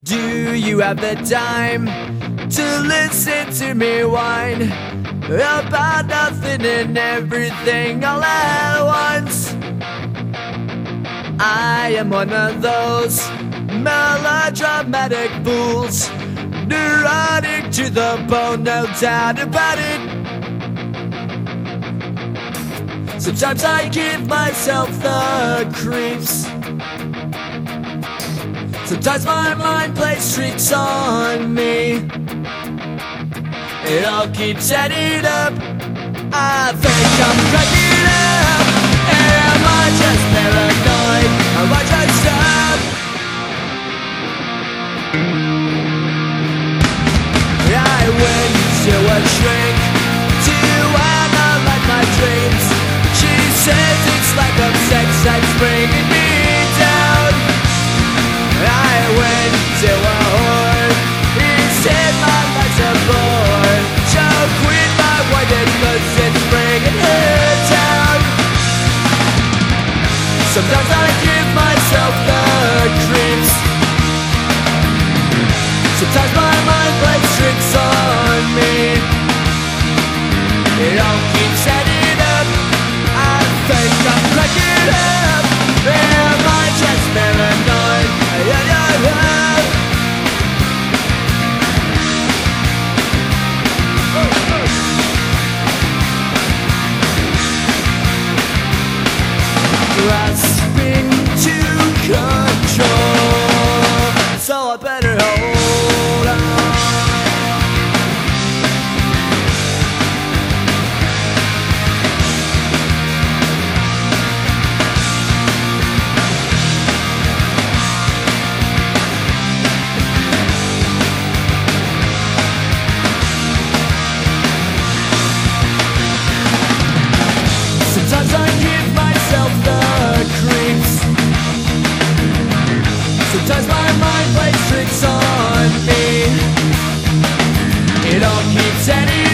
Do you have the time to listen to me whine about nothing and everything all at once? I am one of those melodramatic fools, neurotic to the bone, no doubt about it. Sometimes I give myself the creeps. Sometimes my mind plays tricks on me. It all keeps adding up. I think I'm cracking up. Am I just paranoid? Am I just up? I went to a shrink to analyze my dreams. She says it's lack of sex that's bringing me down. I went to a whore. He said my life's a bore. So quit my wedding 'cause it's bringing her down. Sometimes I give myself the creeps. Sometimes my mind plays tricks on me. It all keeps adding up. I think I'm cracking up. Am I just paranoid? Grasping to control, so I better hold on. Sometimes I give myself the creeps. Sometimes my mind plays tricks on me. It all keeps adding